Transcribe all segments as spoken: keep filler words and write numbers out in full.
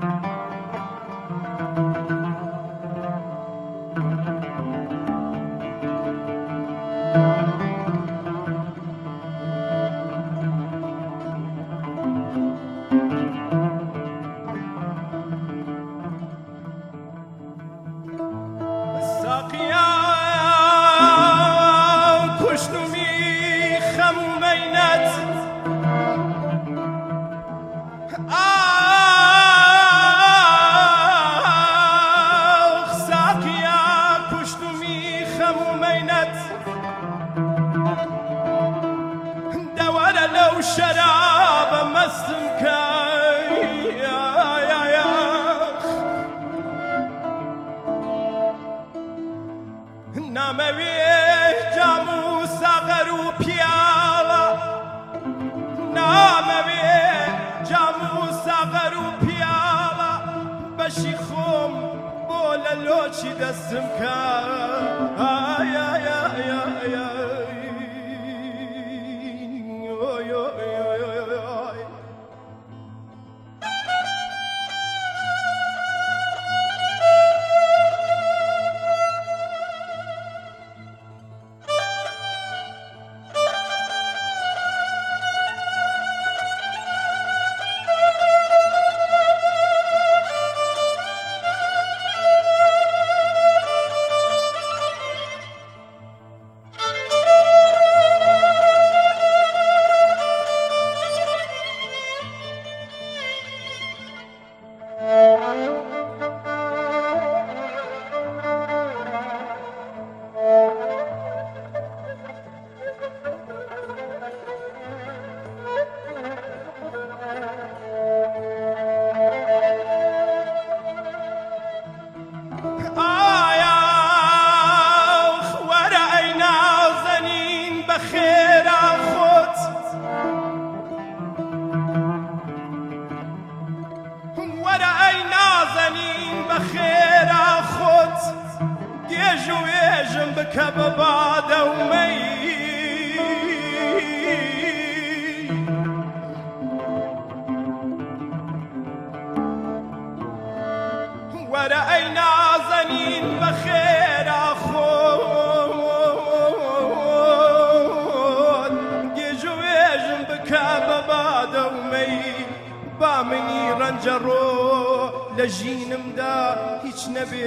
شراب مستم كي ناموي جامو ساغر و پیالا ناموي جامو ساغر و پیالا بشي خوم بولا لوچي دستم كي جويجم بكبابة ومي ورأينا زنين بخير أخوت جويجم بكبابة ومي بامني رنجرو لجينم دا هيج نبي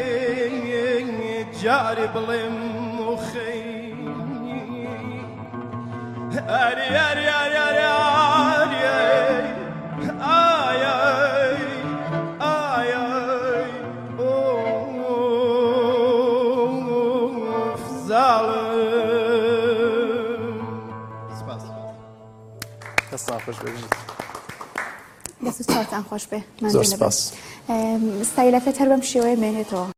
جاري بلم مخي أري أري أري أري أري آي آي آي أوف ظالم سپاس دستان خوش ببینید دست چهارتان خوش به من زور سپاس سایلفه تر بم شیوه مهنه تو